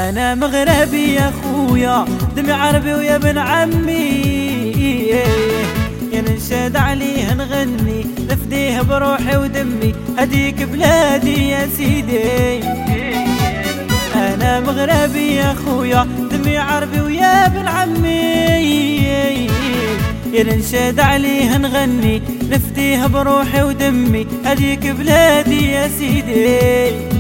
انا مغربي يا خويا دمي عربي ويا ابن عمي، ينشد عليه نغني نفديه بروحي ودمي هديك بلادي يا سيدي. انا مغربي يا خويا دمي عربي ويا ابن عمي، ينشد عليه نغني نفديه بروحي ودمي هديك بلادي يا سيدي.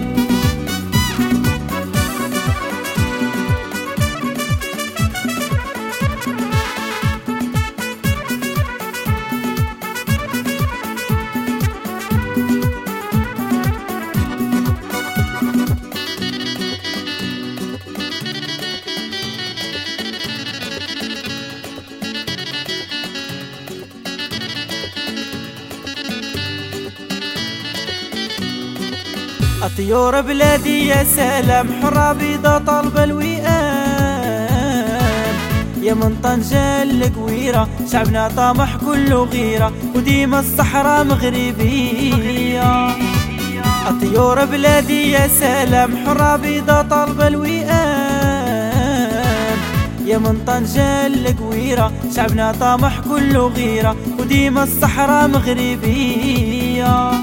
الطيور بلادي يا سلام حرة بيضة طالب الوئام، يا من طنجة القويرة شعبنا طامح كله غيرة وديما الصحراء مغربية. الطيور بلادي يا سلام حرة بيضة طالب الوئام، يا من طنجة القويرة شعبنا طامح كله غيرة وديما الصحراء مغربية.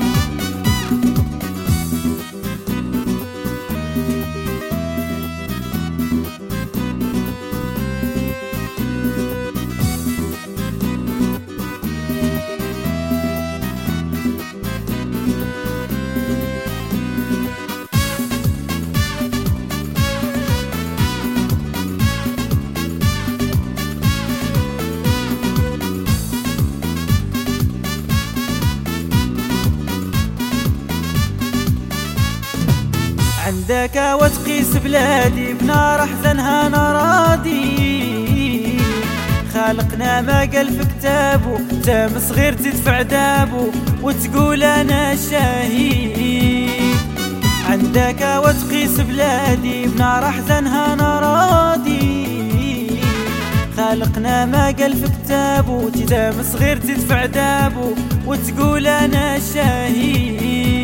عندك وتقيس بلادي بنار احزانها نراضي، خالقنا ما قال في كتابه تام صغير تدفع دابه وتقول انا شهيد. عندك وتقيس بلادي بنار احزانها نراضي، خالقنا ما قال في كتابه تام صغير تدفع دابه وتقول انا شهيد.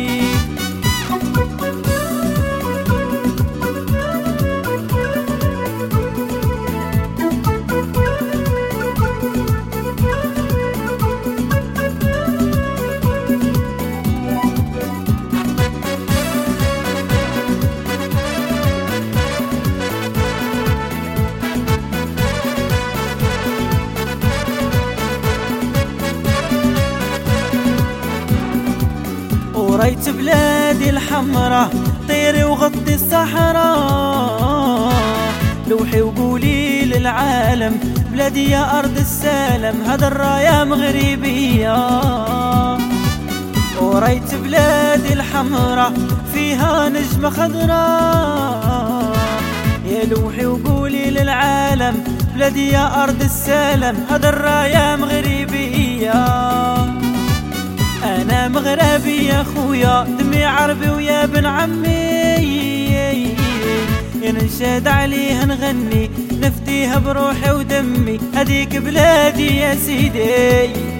وريت بلادي الحمراء طيري وغطي الصحراء، لوحي وقولي للعالم بلادي يا أرض السلام هذا الراية مغربية. وريت بلادي الحمراء فيها نجمة خضراء، يا لوحي وقولي للعالم بلادي يا أرض السلام هذا الراية مغربية. أنا مغربي يا خويا دمي عربي ويا ابن عمي، ينشد عليه نغني نفديها بروحي ودمي هديك بلادي يا سيدي.